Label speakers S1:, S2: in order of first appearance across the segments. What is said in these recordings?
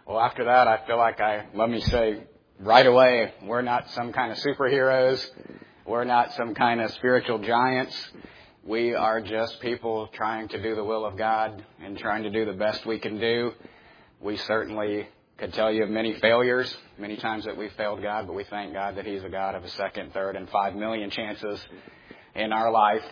S1: Well, after that, I feel like let me say right away, we're not some kind of superheroes. We're not some kind of spiritual giants. We are just people trying to do the will of God and trying to do the best we can do. We certainly could tell you of many failures, many times that we failed God, but we thank God that He's a God of a second, third, and 5 million chances in our life.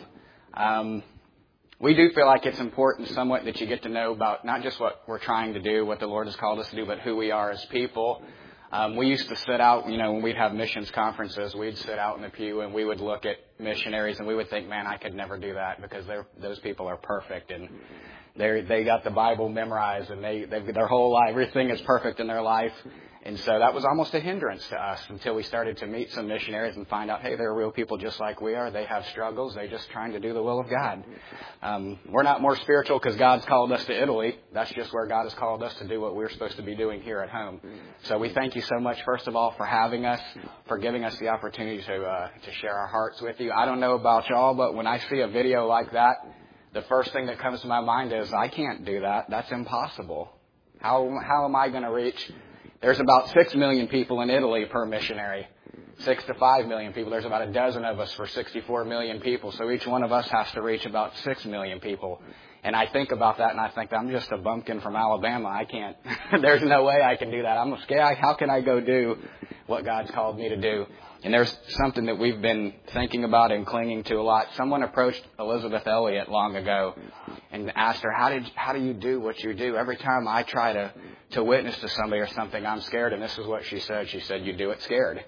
S1: We do feel like it's important somewhat that you get to know about not just what we're trying to do, what the Lord has called us to do, but who we are as people. We used to sit out, when we'd have missions conferences, we'd sit out in the pew and we would look at missionaries and we would think, man, I could never do that because those people are perfect and they got the Bible memorized and their whole life, everything is perfect in their life. And so that was almost a hindrance to us until we started to meet some missionaries and find out, hey, they're real people just like we are. They have struggles. They're just trying to do the will of God. We're not more spiritual because God's called us to Italy. That's just where God has called us to do what we're supposed to be doing here at home. So we thank you so much, first of all, for having us, for giving us the opportunity to share our hearts with you. I don't know about y'all, but when I see a video like that, the first thing that comes to my mind is, I can't do that. That's impossible. How am I going to reach? There's about 6 million people in Italy per missionary. 6 to 5 million people. There's about a dozen of us for 64 million people. So each one of us has to reach about 6 million people. And I think about that and I think, I'm just a bumpkin from Alabama. I can't. There's no way I can do that. I'm scared. How can I go do what God's called me to do? And there's something that we've been thinking about and clinging to a lot. Someone approached Elizabeth Elliot long ago and asked her, how do you do what you do? Every time I try to witness to somebody or something, I'm scared. And this is what she said. She said, you do it scared.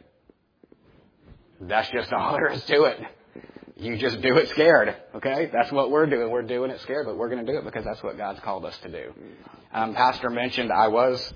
S1: That's just all there is to it. You just do it scared. Okay? That's what we're doing. We're doing it scared, but we're going to do it because that's what God's called us to do. Pastor mentioned I was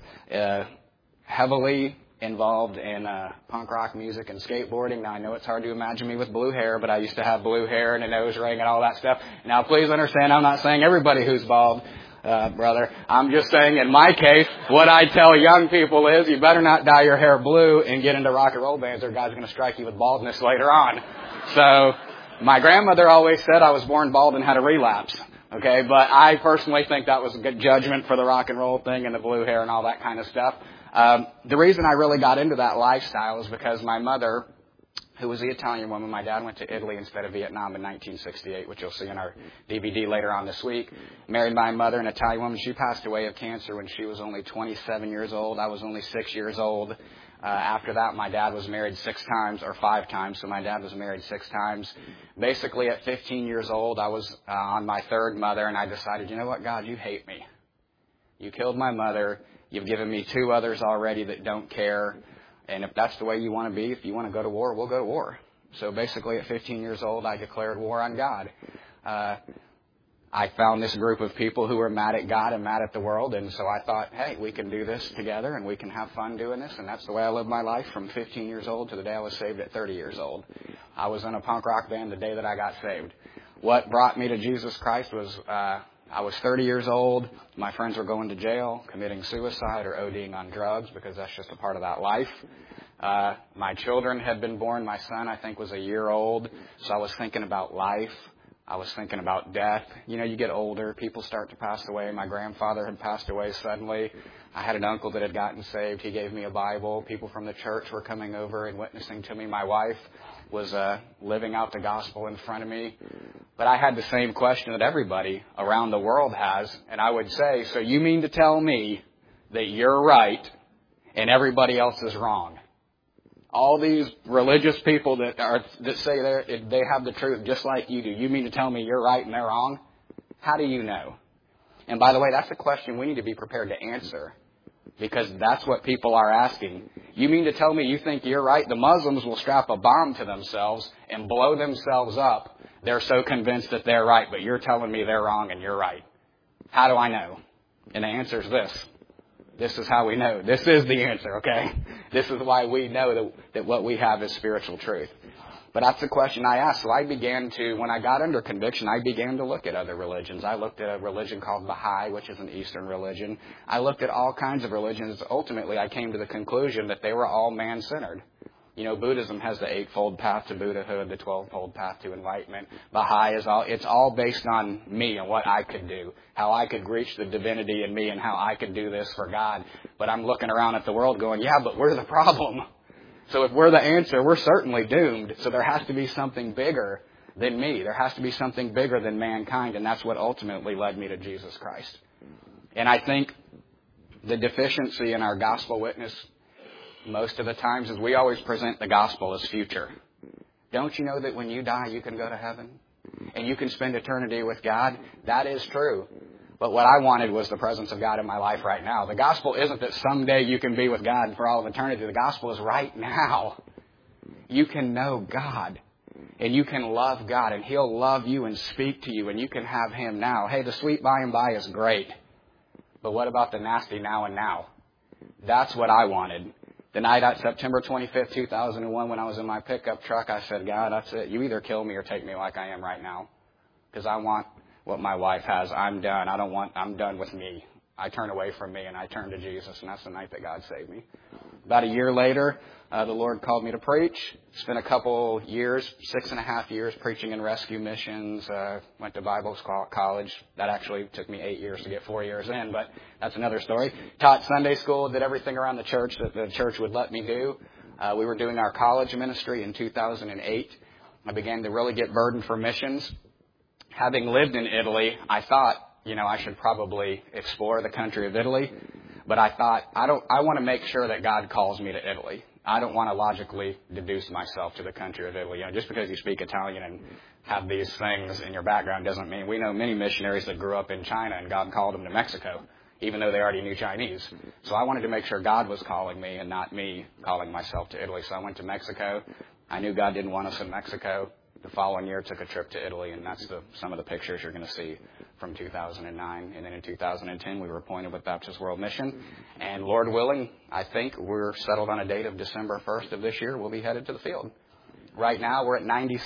S1: heavily involved in punk rock music and skateboarding. Now, I know it's hard to imagine me with blue hair, but I used to have blue hair and a nose ring and all that stuff. Now, please understand, I'm not saying everybody who's bald, brother. I'm just saying, in my case, what I tell young people is, you better not dye your hair blue and get into rock and roll bands or God's going to strike you with baldness later on. So, my grandmother always said I was born bald and had a relapse. Okay, but I personally think that was a good judgment for the rock and roll thing and the blue hair and all that kind of stuff. The reason I really got into that lifestyle is because my mother, who was the Italian woman, my dad went to Italy instead of Vietnam in 1968, which you'll see in our DVD later on this week, married my mother, an Italian woman. She passed away of cancer when she was only 27 years old. I was only 6 years old. After that, my dad was married 5 times, so my dad was married 6 times. Basically, at 15 years old, I was on my third mother, and I decided, you know what, God, you hate me. You killed my mother. You've given me 2 others already that don't care. And if that's the way you want to be, if you want to go to war, we'll go to war. So basically, at 15 years old, I declared war on God. I found this group of people who were mad at God and mad at the world. And so I thought, hey, we can do this together and we can have fun doing this. And that's the way I lived my life from 15 years old to the day I was saved at 30 years old. I was in a punk rock band the day that I got saved. What brought me to Jesus Christ was I was 30 years old. My friends were going to jail, committing suicide or ODing on drugs because that's just a part of that life. My children had been born. My son, I think, was a year old. So I was thinking about life. I was thinking about death. You get older. People start to pass away. My grandfather had passed away suddenly. I had an uncle that had gotten saved. He gave me a Bible. People from the church were coming over and witnessing to me. My wife was living out the gospel in front of me. But I had the same question that everybody around the world has. And I would say, so you mean to tell me that you're right and everybody else is wrong? All these religious people that say they have the truth just like you do. You mean to tell me you're right and they're wrong? How do you know? And by the way, that's a question we need to be prepared to answer. Because that's what people are asking. You mean to tell me you think you're right? The Muslims will strap a bomb to themselves and blow themselves up. They're so convinced that they're right, but you're telling me they're wrong and you're right. How do I know? And the answer is this. This is how we know. This is the answer, okay? This is why we know that what we have is spiritual truth. But that's the question I asked. So I began to, when I got under conviction, I began to look at other religions. I looked at a religion called Baha'i, which is an Eastern religion. I looked at all kinds of religions. Ultimately, I came to the conclusion that they were all man-centered. Buddhism has the eightfold path to Buddhahood, the 12-fold path to enlightenment. Baha'i it's all based on me and what I could do, how I could reach the divinity in me and how I could do this for God. But I'm looking around at the world going, yeah, but we're the problem. So if we're the answer, we're certainly doomed. So there has to be something bigger than me. There has to be something bigger than mankind, and that's what ultimately led me to Jesus Christ. And I think the deficiency in our gospel witness most of the times is we always present the gospel as future. Don't you know that when you die, you can go to heaven? And you can spend eternity with God? That is true. But what I wanted was the presence of God in my life right now. The gospel isn't that someday you can be with God for all of eternity. The gospel is right now. You can know God. And you can love God. And He'll love you and speak to you. And you can have Him now. Hey, the sweet by and by is great. But what about the nasty now and now? That's what I wanted. The night at September 25th, 2001, when I was in my pickup truck, I said, God, that's it. You either kill me or take me like I am right now. Because I want what my wife has. I'm done. I'm done with me. I turn away from me and I turn to Jesus. And that's the night that God saved me. About a year later, the Lord called me to preach. Spent a couple years, 6.5 years, preaching in rescue missions. Went to Bible college. That actually took me 8 years to get 4 years in, but that's another story. Taught Sunday school, did everything around the church that the church would let me do. We were doing our college ministry in 2008. I began to really get burdened for missions. Having lived in Italy, I thought, I should probably explore the country of Italy. But I thought, I want to make sure that God calls me to Italy. I don't want to logically deduce myself to the country of Italy. Just because you speak Italian and have these things in your background doesn't mean. We know many missionaries that grew up in China and God called them to Mexico, even though they already knew Chinese. So I wanted to make sure God was calling me and not me calling myself to Italy. So I went to Mexico. I knew God didn't want us in Mexico. The following year, took a trip to Italy, and that's some of the pictures you're going to see from 2009. And then in 2010, we were appointed with Baptist World Mission. And Lord willing, I think we're settled on a date of December 1st of this year. We'll be headed to the field. Right now, we're at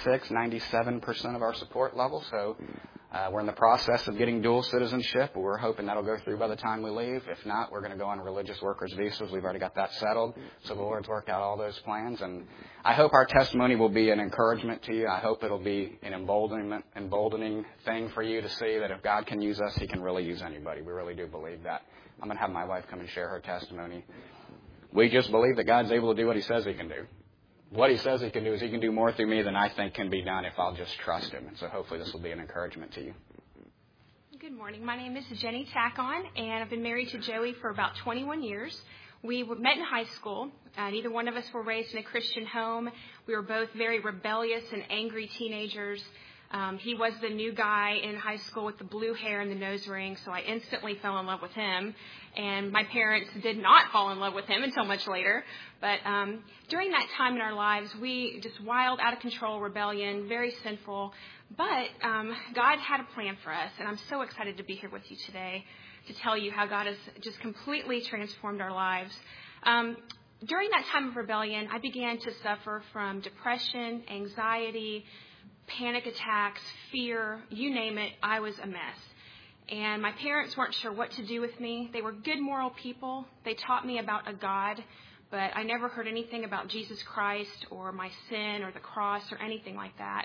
S1: 97% of our support level. So we're in the process of getting dual citizenship. We're hoping that'll go through by the time we leave. If not, we're going to go on religious workers visas. We've already got that settled. So the Lord's worked out all those plans. And I hope our testimony will be an encouragement to you. I hope it'll be an emboldening thing for you to see that if God can use us, He can really use anybody. We really do believe that. I'm going to have my wife come and share her testimony. We just believe that God's able to do what He says He can do. What He says He can do is He can do more through me than I think can be done if I'll just trust Him. And so hopefully this will be an encouragement to you.
S2: Good morning. My name is Jenny Tackon, and I've been married to Joey for about 21 years. We met in high school. Neither one of us were raised in a Christian home. We were both very rebellious and angry teenagers. He was the new guy in high school with the blue hair and the nose ring, so I instantly fell in love with him. And my parents did not fall in love with him until much later. But during that time in our lives, we just wild, out of control rebellion, very sinful. But God had a plan for us, and I'm so excited to be here with you today to tell you how God has just completely transformed our lives. During that time of rebellion, I began to suffer from depression, anxiety, panic attacks, fear, you name it. I was a mess. And my parents weren't sure what to do with me. They were good moral people. They taught me about a God, but I never heard anything about Jesus Christ or my sin or the cross or anything like that.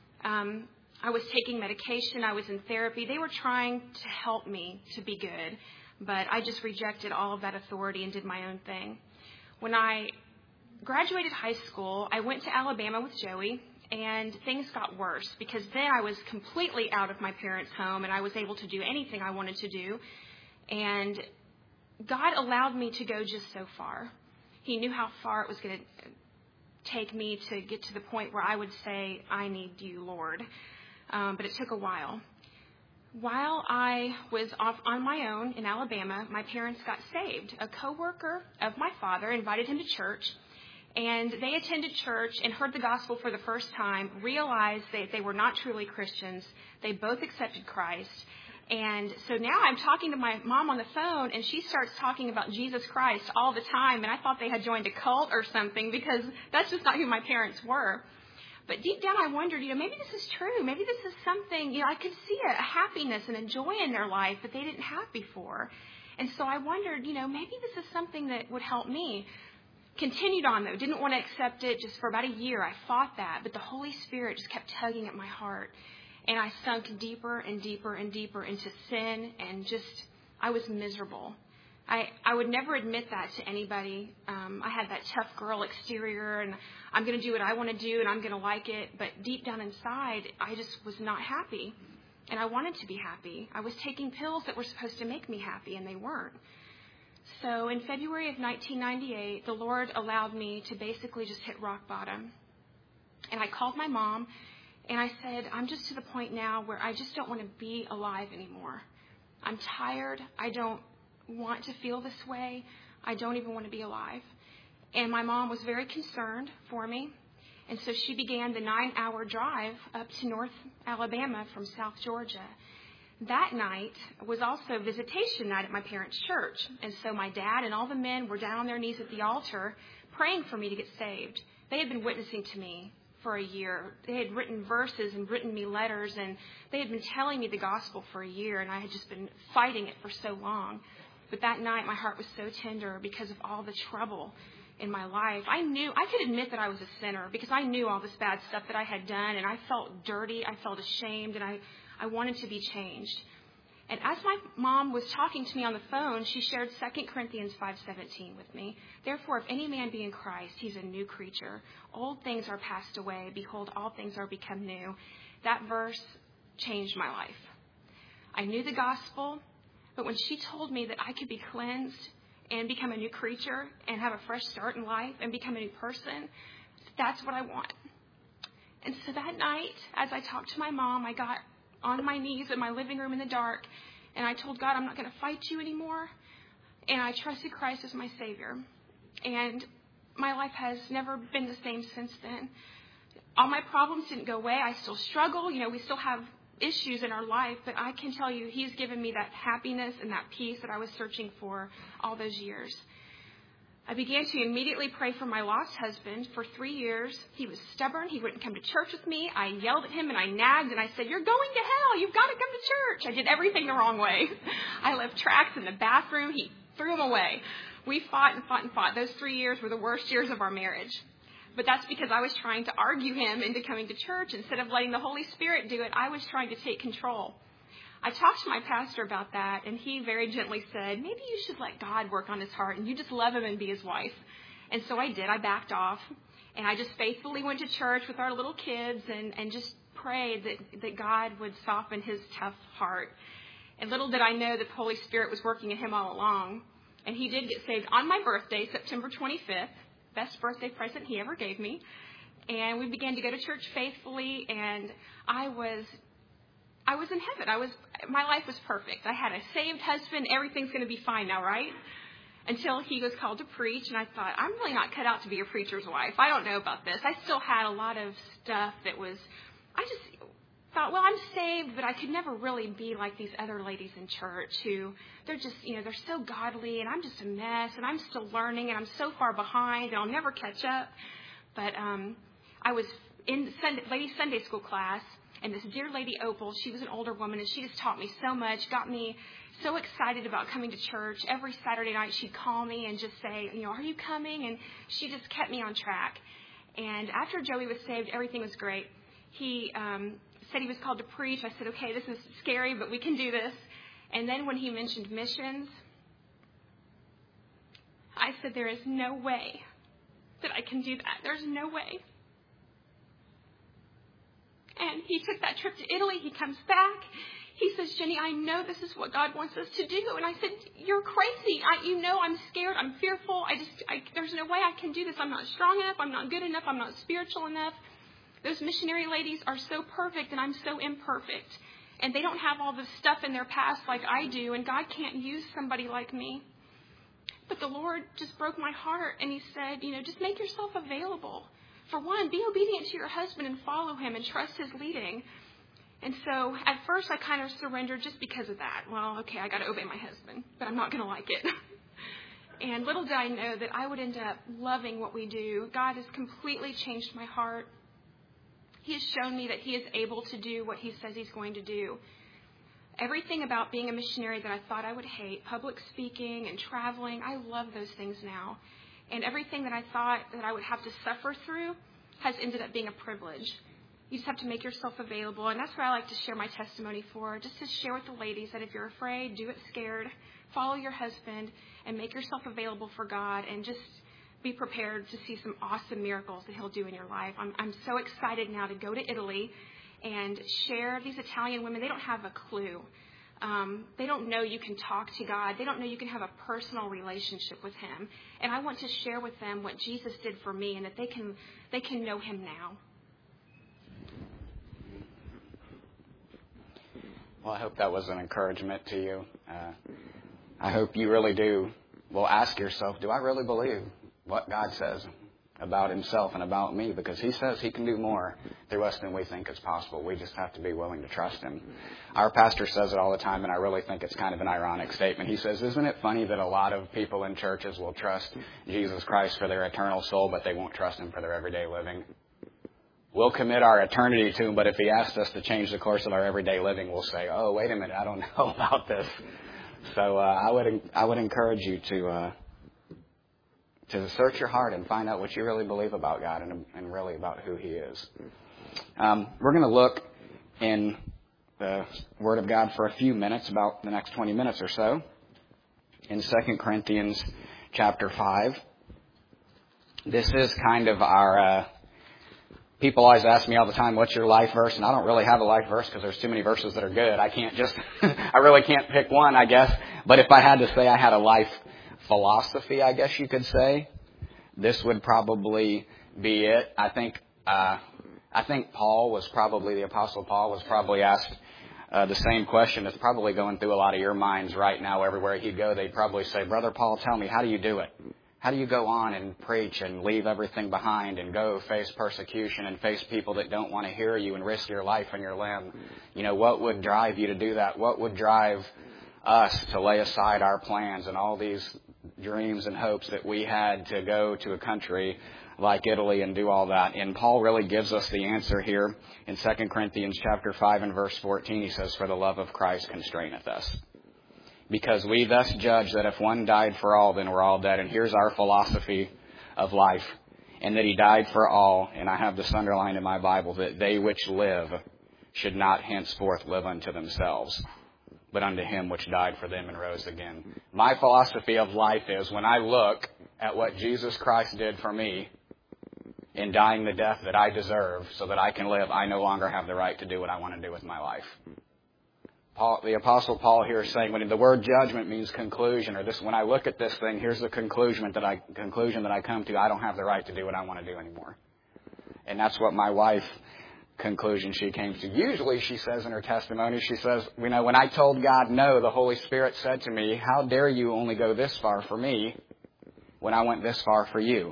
S2: I was taking medication. I was in therapy. They were trying to help me to be good, but I just rejected all of that authority and did my own thing. When I graduated high school, I went to Alabama with Joey, and things got worse because then I was completely out of my parents' home and I was able to do anything I wanted to do. And God allowed me to go just so far. He knew how far it was going to take me to get to the point where I would say, I need you, Lord. But it took a while. While I was off on my own in Alabama, my parents got saved. A coworker of my father invited him to church. And they attended church and heard the gospel for the first time, realized that they were not truly Christians. They both accepted Christ. And so now I'm talking to my mom on the phone, and she starts talking about Jesus Christ all the time. And I thought they had joined a cult or something because that's just not who my parents were. But deep down I wondered, maybe this is true. Maybe this is something, I could see a happiness and a joy in their life that they didn't have before. And so I wondered, maybe this is something that would help me. continued on, though. Didn't want to accept it. Just for about a year, I fought that. But the Holy Spirit just kept tugging at my heart. And I sunk deeper and deeper and deeper into sin, and I was miserable. I would never admit that to anybody. I had that tough girl exterior, and I'm going to do what I want to do, and I'm going to like it. But deep down inside, I just was not happy. And I wanted to be happy. I was taking pills that were supposed to make me happy, and they weren't. So in February of 1998, the Lord allowed me to basically just hit rock bottom. And I called my mom, and I said, I'm just to the point now where I just don't want to be alive anymore. I'm tired. I don't want to feel this way. I don't even want to be alive. And my mom was very concerned for me. And so she began the 9-hour drive up to North Alabama from South Georgia. That night was also visitation night at my parents' church. And so my dad and all the men were down on their knees at the altar praying for me to get saved. They had been witnessing to me for a year. They had written verses and written me letters, and they had been telling me the gospel for a year, and I had just been fighting it for so long. But that night my heart was so tender because of all the trouble in my life. I could admit that I was a sinner because I knew all this bad stuff that I had done, and I felt dirty, I felt ashamed, and I wanted to be changed. And as my mom was talking to me on the phone, she shared 2 Corinthians 5:17 with me. Therefore, if any man be in Christ, he's a new creature. Old things are passed away. Behold, all things are become new. That verse changed my life. I knew the gospel, but when she told me that I could be cleansed and become a new creature and have a fresh start in life and become a new person, that's what I want. And so that night, as I talked to my mom, I got on my knees in my living room in the dark, and I told God, I'm not going to fight you anymore. And I trusted Christ as my Savior. And my life has never been the same since then. All my problems didn't go away. I still struggle. We still have issues in our life, but I can tell you He's given me that happiness and that peace that I was searching for all those years. I began to immediately pray for my lost husband for 3 years. He was stubborn. He wouldn't come to church with me. I yelled at him and I nagged and I said, you're going to hell. You've got to come to church. I did everything the wrong way. I left tracts in the bathroom. He threw them away. We fought and fought and fought. Those 3 years were the worst years of our marriage. But that's because I was trying to argue him into coming to church. Instead of letting the Holy Spirit do it, I was trying to take control. I talked to my pastor about that, and he very gently said, maybe you should let God work on his heart, and you just love him and be his wife. And so I did. I backed off, and I just faithfully went to church with our little kids and just prayed that God would soften his tough heart. And little did I know that the Holy Spirit was working in him all along. And he did get saved on my birthday, September 25th, best birthday present he ever gave me. And we began to go to church faithfully, and I was in heaven. My life was perfect. I had a saved husband. Everything's going to be fine now, right? Until he was called to preach, and I thought, I'm really not cut out to be a preacher's wife. I don't know about this. I still had a lot of stuff I just thought, well, I'm saved, but I could never really be like these other ladies in church who, they're just, they're so godly, and I'm just a mess, and I'm still learning, and I'm so far behind, and I'll never catch up. But I was in ladies' Sunday school class, and this dear lady, Opal, she was an older woman, and she just taught me so much, got me so excited about coming to church. Every Saturday night she'd call me and just say, are you coming? And she just kept me on track. And after Joey was saved, everything was great. He said he was called to preach. I said, okay, this is scary, but we can do this. And then when he mentioned missions, I said, there is no way that I can do that. There's no way. And he took that trip to Italy. He comes back. He says, Jenny, I know this is what God wants us to do. And I said, you're crazy. I'm scared. I'm fearful. There's no way I can do this. I'm not strong enough. I'm not good enough. I'm not spiritual enough. Those missionary ladies are so perfect, and I'm so imperfect. And they don't have all this stuff in their past like I do, and God can't use somebody like me. But the Lord just broke my heart, and he said, just make yourself available. For one, be obedient to your husband and follow him and trust his leading. And so at first I kind of surrendered just because of that. Well, okay, I got to obey my husband, but I'm not going to like it. And little did I know that I would end up loving what we do. God has completely changed my heart. He has shown me that he is able to do what he says he's going to do. Everything about being a missionary that I thought I would hate, public speaking and traveling, I love those things now. And everything that I thought that I would have to suffer through has ended up being a privilege. You just have to make yourself available. And that's what I like to share my testimony for, just to share with the ladies that if you're afraid, do it scared, follow your husband, and make yourself available for God, and just be prepared to see some awesome miracles that he'll do in your life. I'm so excited now to go to Italy and share. These Italian women, they don't have a clue. They don't know you can talk to God. They don't know you can have a personal relationship with him. And I want to share with them what Jesus did for me, and that they can know him now.
S1: Well, I hope that was an encouragement to you. I hope you really do. Well, ask yourself, do I really believe what God says about himself and about me? Because he says he can do more through us than we think is possible. We just have to be willing to trust him. Our pastor says it all the time, and I really think it's kind of an ironic statement. He says, isn't it funny that a lot of people in churches will trust Jesus Christ for their eternal soul, but they won't trust him for their everyday living? We'll commit our eternity to him, but if he asks us to change the course of our everyday living, we'll say, oh, wait a minute, I don't know about this. So I would encourage you to search your heart and find out what you really believe about God and really about who he is. We're going to look in the Word of God for a few minutes, about the next 20 minutes or so, in 2 Corinthians chapter 5. This is kind of our... people always ask me all the time, what's your life verse? And I don't really have a life verse because there's too many verses that are good. I can't just... I really can't pick one, I guess. But if I had to say I had a life philosophy, I guess you could say, this would probably be it. I think Paul was probably, the Apostle Paul was probably asked the same question that's probably going through a lot of your minds right now. Everywhere he'd go, they'd probably say, Brother Paul, tell me, how do you do it? How do you go on and preach and leave everything behind and go face persecution and face people that don't want to hear you and risk your life and your limb? You know, what would drive you to do that? What would drive us to lay aside our plans and all these dreams and hopes that we had to go to a country like Italy and do all that? And Paul really gives us the answer here in 2 Corinthians chapter 5 and verse 14. He says, for the love of Christ constraineth us. Because we thus judge that if one died for all, then we're all dead. And here's our philosophy of life. And that he died for all, and I have this underlined in my Bible, that they which live should not henceforth live unto themselves, but unto him which died for them and rose again. My philosophy of life is when I look at what Jesus Christ did for me in dying the death that I deserve so that I can live, I no longer have the right to do what I want to do with my life. The Apostle Paul here is saying when the word judgment means conclusion, or this, when I look at this thing, here's the conclusion that I come to. I don't have the right to do what I want to do anymore. And that's what my wife conclusion she came to. Usually she says in her testimony, she says, you know, when I told God no, the Holy Spirit said to me, how dare you only go this far for me when I went this far for you?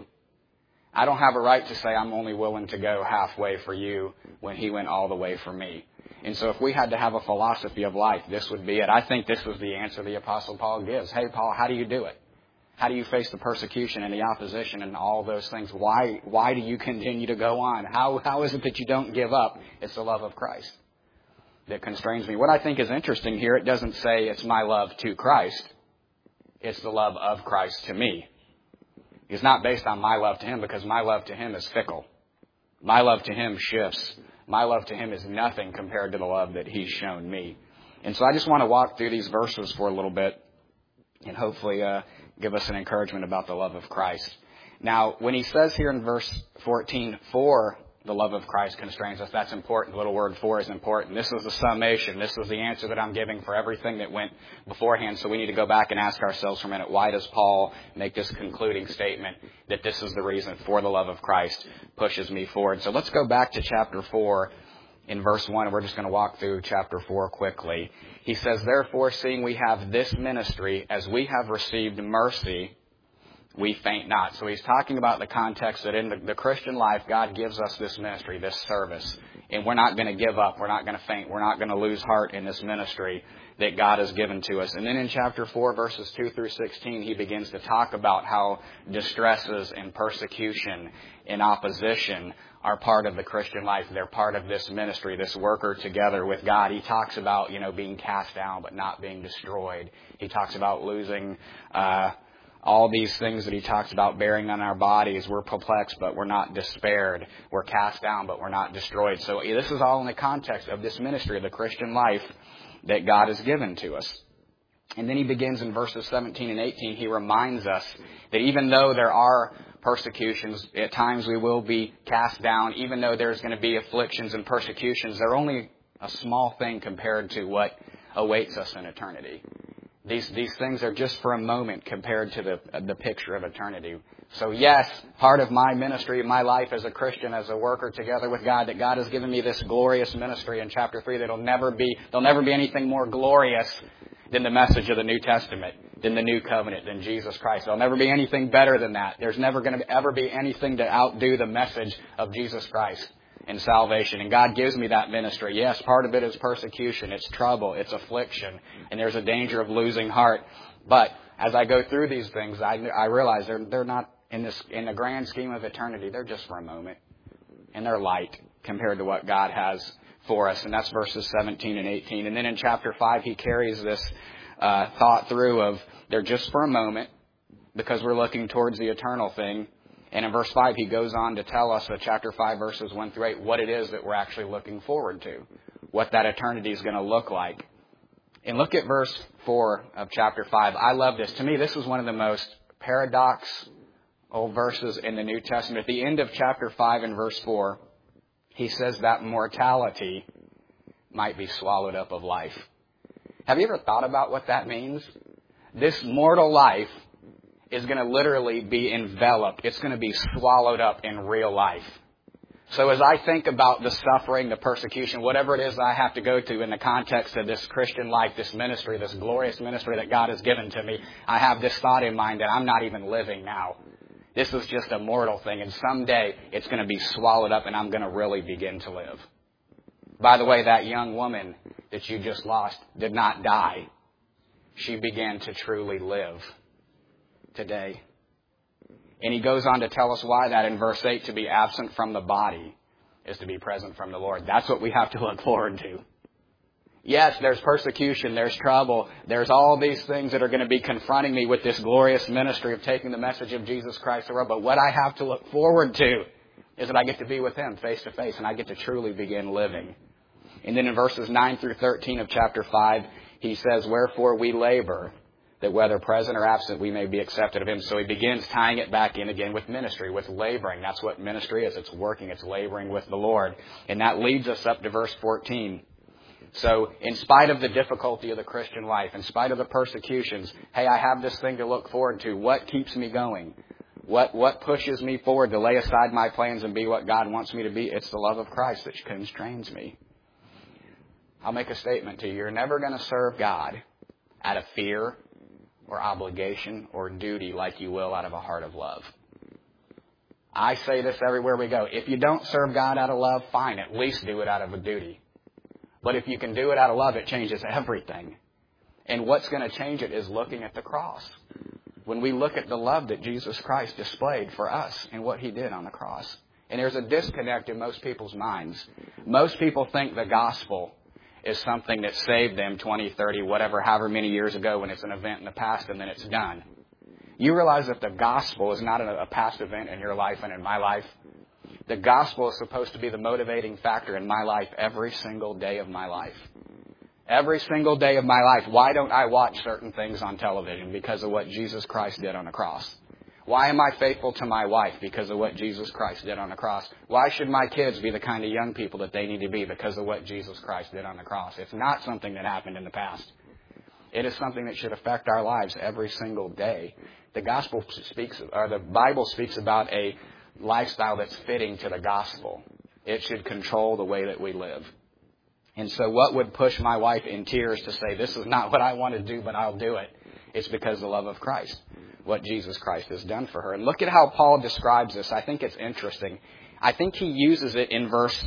S1: I don't have a right to say I'm only willing to go halfway for you when he went all the way for me. And so if we had to have a philosophy of life, this would be it. I think this was the answer the Apostle Paul gives. Hey, Paul, how do you do it? How do you face the persecution and the opposition and all those things? Why do you continue to go on? How is it that you don't give up? It's the love of Christ that constrains me. What I think is interesting here, it doesn't say it's my love to Christ. It's the love of Christ to me. It's not based on my love to him, because my love to him is fickle. My love to him shifts. My love to him is nothing compared to the love that he's shown me. And so I just want to walk through these verses for a little bit and hopefully give us an encouragement about the love of Christ. Now, when he says here in verse 14, for the love of Christ constrains us, that's important. The little word for is important. This is the summation. This is the answer that I'm giving for everything that went beforehand. So we need to go back and ask ourselves for a minute, why does Paul make this concluding statement that this is the reason for the love of Christ pushes me forward? So let's go back to chapter 4 in verse 1. We're just going to walk through chapter 4 quickly. He says, therefore, seeing we have this ministry, as we have received mercy, we faint not. So he's talking about the context that in the Christian life, God gives us this ministry, this service. And we're not going to give up. We're not going to faint. We're not going to lose heart in this ministry that God has given to us. And then in chapter 4, verses 2 through 16, he begins to talk about how distresses and persecution and opposition are part of the Christian life. They're part of this ministry, this worker together with God. He talks about, being cast down but not being destroyed. He talks about losing all these things that he talks about bearing on our bodies. We're perplexed, but we're not despaired. We're cast down, but we're not destroyed. So this is all in the context of this ministry of the Christian life that God has given to us. And then he begins in verses 17 and 18. He reminds us that even though there are persecutions, at times we will be cast down, even though there's going to be afflictions and persecutions, they're only a small thing compared to what awaits us in eternity. These things are just for a moment compared to the picture of eternity. So yes, part of my ministry, my life as a Christian, as a worker together with God, that God has given me this glorious ministry in chapter 3 there'll never be anything more glorious than the message of the New Testament, than the New Covenant, than Jesus Christ. There'll never be anything better than that. There's never going to ever be anything to outdo the message of Jesus Christ and salvation. And God gives me that ministry. Yes, part of it is persecution, it's trouble, it's affliction, and there's a danger of losing heart. But as I go through these things, I realize they're not in the grand scheme of eternity. They're just for a moment, and they're light compared to what God has for us. And that's verses 17 and 18. And then in chapter 5, he carries this thought through of they're just for a moment because we're looking towards the eternal thing. And in verse 5, he goes on to tell us, chapter 5, verses 1 through 8, what it is that we're actually looking forward to, what that eternity is going to look like. And look at verse 4 of chapter 5. I love this. To me, this is one of the most paradoxical verses in the New Testament. At the end of chapter 5 and verse 4, he says that mortality might be swallowed up of life. Have you ever thought about what that means? This mortal life is going to literally be enveloped. It's going to be swallowed up in real life. So as I think about the suffering, the persecution, whatever it is I have to go to in the context of this Christian life, this ministry, this glorious ministry that God has given to me, I have this thought in mind that I'm not even living now. This is just a mortal thing, and someday it's going to be swallowed up and I'm going to really begin to live. By the way, that young woman that you just lost did not die. She began to truly live today. And he goes on to tell us why that in verse 8, to be absent from the body is to be present from the Lord. That's what we have to look forward to. Yes, there's persecution, there's trouble, there's all these things that are going to be confronting me with this glorious ministry of taking the message of Jesus Christ to the world. But what I have to look forward to is that I get to be with Him face to face and I get to truly begin living. And then in verses 9 through 13 of chapter 5, he says, wherefore we labor, that whether present or absent, we may be accepted of Him. So he begins tying it back in again with ministry, with laboring. That's what ministry is. It's working. It's laboring with the Lord. And that leads us up to verse 14. So in spite of the difficulty of the Christian life, in spite of the persecutions, hey, I have this thing to look forward to. What keeps me going? What pushes me forward to lay aside my plans and be what God wants me to be? It's the love of Christ that constrains me. I'll make a statement to you. You're never going to serve God out of fear or obligation or duty like you will out of a heart of love. I say this everywhere we go. If you don't serve God out of love, fine. At least do it out of a duty. But if you can do it out of love, it changes everything. And what's going to change it is looking at the cross. When we look at the love that Jesus Christ displayed for us and what He did on the cross. And there's a disconnect in most people's minds. Most people think the gospel is something that saved them 20, 30, whatever, however many years ago when it's an event in the past and then it's done. You realize that the gospel is not a past event in your life and in my life. The gospel is supposed to be the motivating factor in my life every single day of my life. Every single day of my life. Why don't I watch certain things on television? Because of what Jesus Christ did on the cross. Why am I faithful to my wife? Because of what Jesus Christ did on the cross. Why should my kids be the kind of young people that they need to be? Because of what Jesus Christ did on the cross. It's not something that happened in the past. It is something that should affect our lives every single day. The Bible speaks about a lifestyle that's fitting to the gospel. It should control the way that we live. And so what would push my wife in tears to say, this is not what I want to do, but I'll do it? It's because of the love of Christ, what Jesus Christ has done for her. And look at how Paul describes this. I think it's interesting. I think he uses it in verse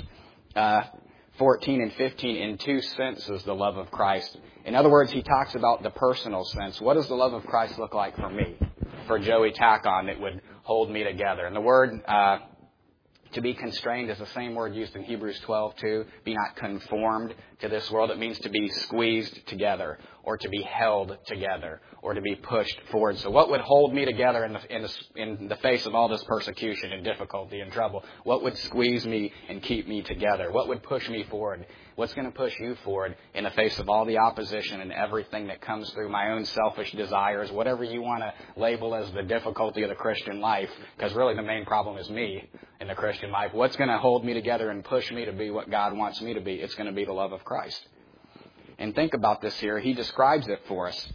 S1: 14 and 15 in two senses, the love of Christ. In other words, he talks about the personal sense. What does the love of Christ look like for me, for Joey Tackon, that would hold me together? And the word To be constrained is the same word used in Hebrews 12:2. Be not conformed to this world. It means to be squeezed together, or to be held together, or to be pushed forward. So what would hold me together in the face of all this persecution and difficulty and trouble? What would squeeze me and keep me together? What would push me forward? What's going to push you forward in the face of all the opposition and everything that comes through, my own selfish desires, whatever you want to label as the difficulty of the Christian life? Because really the main problem is me in the Christian life. What's going to hold me together and push me to be what God wants me to be? It's going to be the love of Christ. And think about this here. He describes it for us.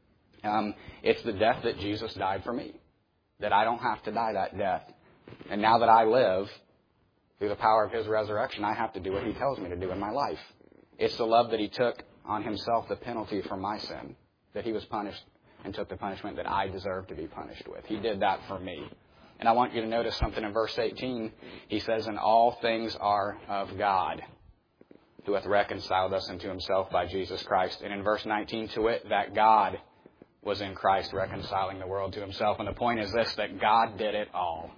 S1: It's the death that Jesus died for me. That I don't have to die that death. And now that I live, through the power of His resurrection, I have to do what He tells me to do in my life. It's the love that He took on Himself the penalty for my sin. That He was punished and took the punishment that I deserve to be punished with. He did that for me. And I want you to notice something in verse 18. He says, and all things are of God, who hath reconciled us unto Himself by Jesus Christ. And in verse 19, to it, that God was in Christ reconciling the world to Himself. And the point is this, that God did it all.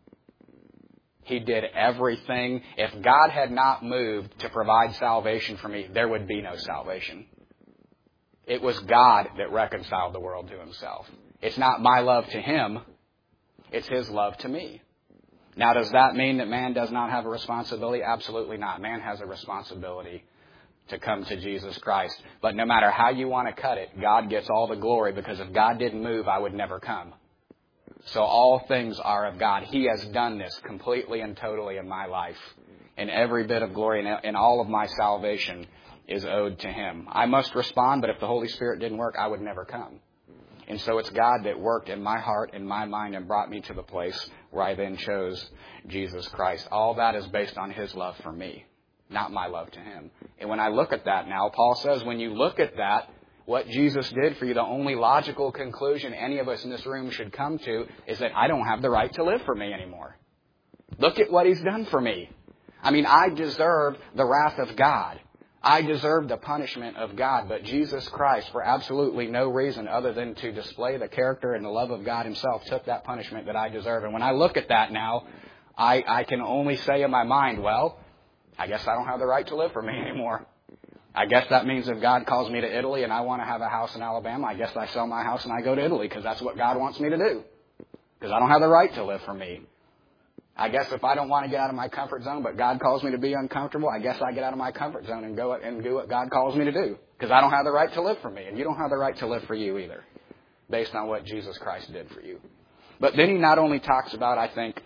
S1: He did everything. If God had not moved to provide salvation for me, there would be no salvation. It was God that reconciled the world to Himself. It's not my love to Him. It's His love to me. Now, does that mean that man does not have a responsibility? Absolutely not. Man has a responsibility to come to Jesus Christ. But no matter how you want to cut it, God gets all the glory, because if God didn't move, I would never come. So all things are of God. He has done this completely and totally in my life. And every bit of glory and all of my salvation is owed to Him. I must respond, but if the Holy Spirit didn't work, I would never come. And so it's God that worked in my heart, in my mind, and brought me to the place where I then chose Jesus Christ. All that is based on His love for me, not my love to Him. And when I look at that now, Paul says, when you look at that, what Jesus did for you, the only logical conclusion any of us in this room should come to is that I don't have the right to live for me anymore. Look at what He's done for me. I mean, I deserve the wrath of God. I deserve the punishment of God, but Jesus Christ, for absolutely no reason other than to display the character and the love of God Himself, took that punishment that I deserve. And when I look at that now, I can only say in my mind, well, I guess I don't have the right to live for me anymore. I guess that means if God calls me to Italy and I want to have a house in Alabama, I guess I sell my house and I go to Italy, because that's what God wants me to do. Because I don't have the right to live for me. I guess if I don't want to get out of my comfort zone, but God calls me to be uncomfortable, I guess I get out of my comfort zone and go and do what God calls me to do. Because I don't have the right to live for me, and you don't have the right to live for you either, based on what Jesus Christ did for you. But then He not only talks about, I think,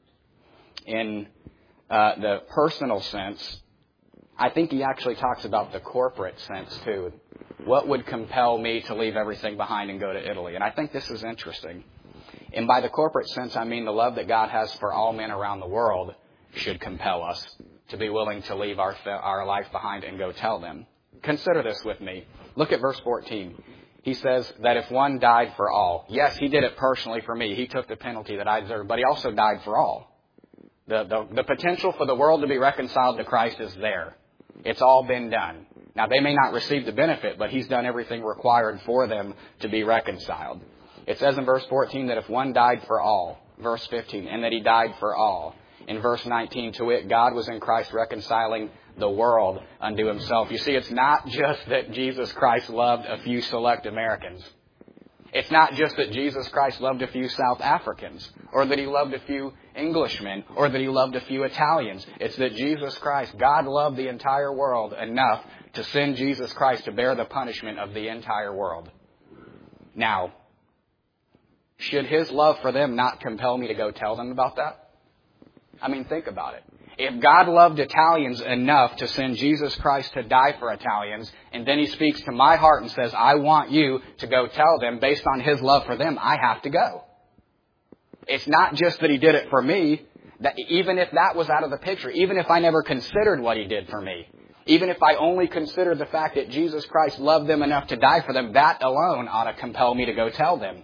S1: in the personal sense, I think He actually talks about the corporate sense too. What would compel me to leave everything behind and go to Italy? And I think this is interesting. And by the corporate sense, I mean the love that God has for all men around the world should compel us to be willing to leave our life behind and go tell them. Consider this with me. Look at verse 14. He says that if one died for all, yes, He did it personally for me. He took the penalty that I deserved, but He also died for all. The potential for the world to be reconciled to Christ is there. It's all been done. Now, they may not receive the benefit, but He's done everything required for them to be reconciled. It says in verse 14 that if one died for all, verse 15, and that He died for all. In verse 19, to it, God was in Christ reconciling the world unto Himself. You see, it's not just that Jesus Christ loved a few select Americans. It's not just that Jesus Christ loved a few South Africans, or that He loved a few Englishmen, or that He loved a few Italians. It's that Jesus Christ, God loved the entire world enough to send Jesus Christ to bear the punishment of the entire world. Now, should His love for them not compel me to go tell them about that? I mean, think about it. If God loved Italians enough to send Jesus Christ to die for Italians, and then He speaks to my heart and says, I want you to go tell them, based on His love for them, I have to go. It's not just that He did it for me, that even if that was out of the picture, even if I never considered what He did for me, even if I only considered the fact that Jesus Christ loved them enough to die for them, that alone ought to compel me to go tell them.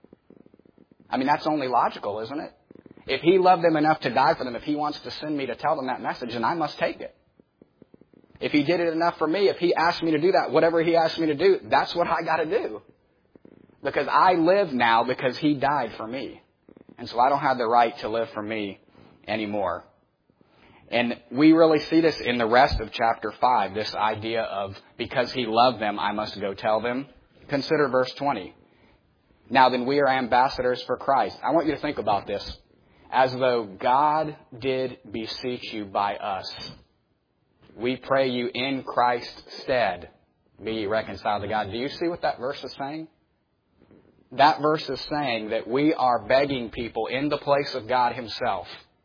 S1: I mean, that's only logical, isn't it? If He loved them enough to die for them, if He wants to send me to tell them that message, then I must take it. If He did it enough for me, if He asked me to do that, whatever He asked me to do, that's what I got to do. Because I live now because He died for me. And so I don't have the right to live for me anymore. And we really see this in the rest of chapter 5, this idea of because he loved them, I must go tell them. Consider verse 20. Now then, we are ambassadors for Christ. I want you to think about this. As though God did beseech you by us, we pray you in Christ's stead, be ye reconciled to God. Do you see what that verse is saying? That verse is saying that we are begging people in the place of God himself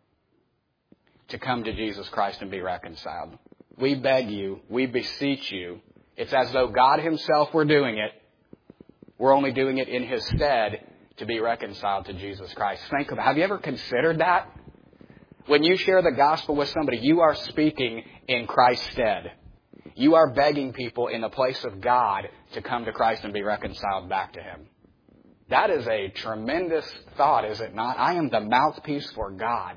S1: to come to Jesus Christ and be reconciled. We beg you, we beseech you. It's as though God himself were doing it. We're only doing it in his stead to be reconciled to Jesus Christ. Think about it. Have you ever considered that? When you share the gospel with somebody, you are speaking in Christ's stead. You are begging people in the place of God to come to Christ and be reconciled back to him. That is a tremendous thought, is it not? I am the mouthpiece for God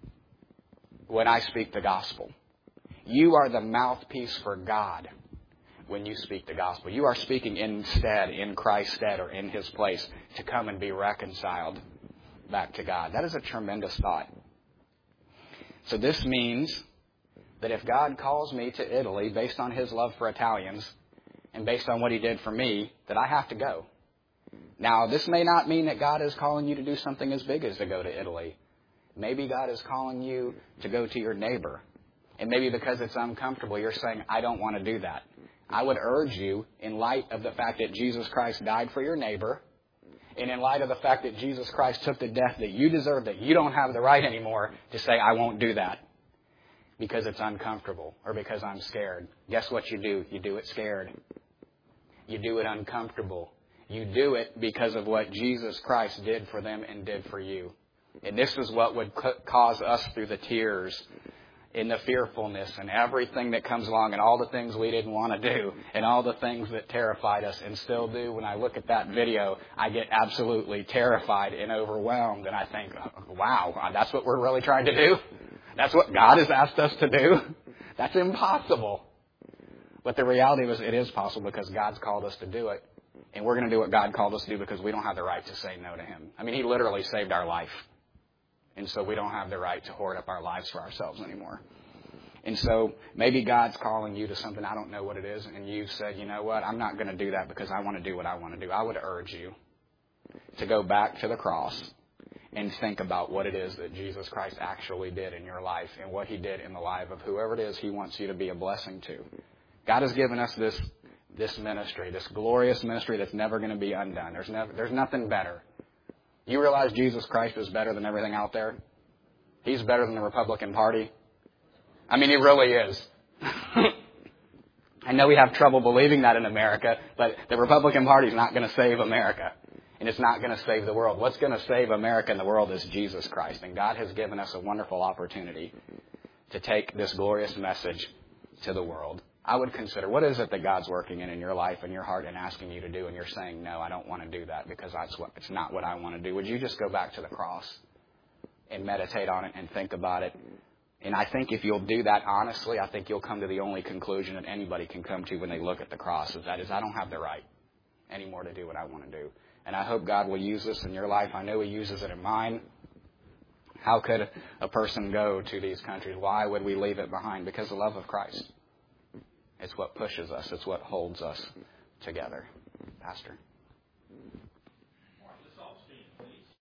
S1: when I speak the gospel. You are the mouthpiece for God when you speak the gospel. You are speaking instead, in Christ's stead, or in his place, to come and be reconciled back to God. That is a tremendous thought. So this means that if God calls me to Italy based on his love for Italians and based on what he did for me, that I have to go. Now, this may not mean that God is calling you to do something as big as to go to Italy. Maybe God is calling you to go to your neighbor. And maybe because it's uncomfortable, you're saying, I don't want to do that. I would urge you, in light of the fact that Jesus Christ died for your neighbor, and in light of the fact that Jesus Christ took the death that you deserve, that you don't have the right anymore to say, I won't do that because it's uncomfortable or because I'm scared. Guess what you do? You do it scared. You do it uncomfortable. You do it because of what Jesus Christ did for them and did for you. And this is what would cause us through the tears, in the fearfulness and everything that comes along, and all the things we didn't want to do and all the things that terrified us and still do. When I look at that video, I get absolutely terrified and overwhelmed, and I think, wow, that's what we're really trying to do? That's what God has asked us to do? That's impossible. But the reality is it is possible because God's called us to do it. And we're going to do what God called us to do because we don't have the right to say no to him. I mean, he literally saved our life. And so we don't have the right to hoard up our lives for ourselves anymore. And so maybe God's calling you to something, I don't know what it is, and you've said, you know what, I'm not going to do that because I want to do what I want to do. I would urge you to go back to the cross and think about what it is that Jesus Christ actually did in your life and what he did in the life of whoever it is he wants you to be a blessing to. God has given us this ministry, this glorious ministry that's never going to be undone. There's nothing better. You realize Jesus Christ is better than everything out there? He's better than the Republican Party. I mean, he really is. I know we have trouble believing that in America, but the Republican Party is not going to save America. And it's not going to save the world. What's going to save America and the world is Jesus Christ. And God has given us a wonderful opportunity to take this glorious message to the world. I would consider, what is it that God's working in your life and your heart and asking you to do, and you're saying, no, I don't want to do that because it's not what I want to do. Would you just go back to the cross and meditate on it and think about it? And I think if you'll do that honestly, I think you'll come to the only conclusion that anybody can come to when they look at the cross, that is, I don't have the right anymore to do what I want to do. And I hope God will use this in your life. I know he uses it in mine. How could a person go to these countries? Why would we leave it behind? Because the love of Christ. It's what pushes us. It's what holds us together. Pastor.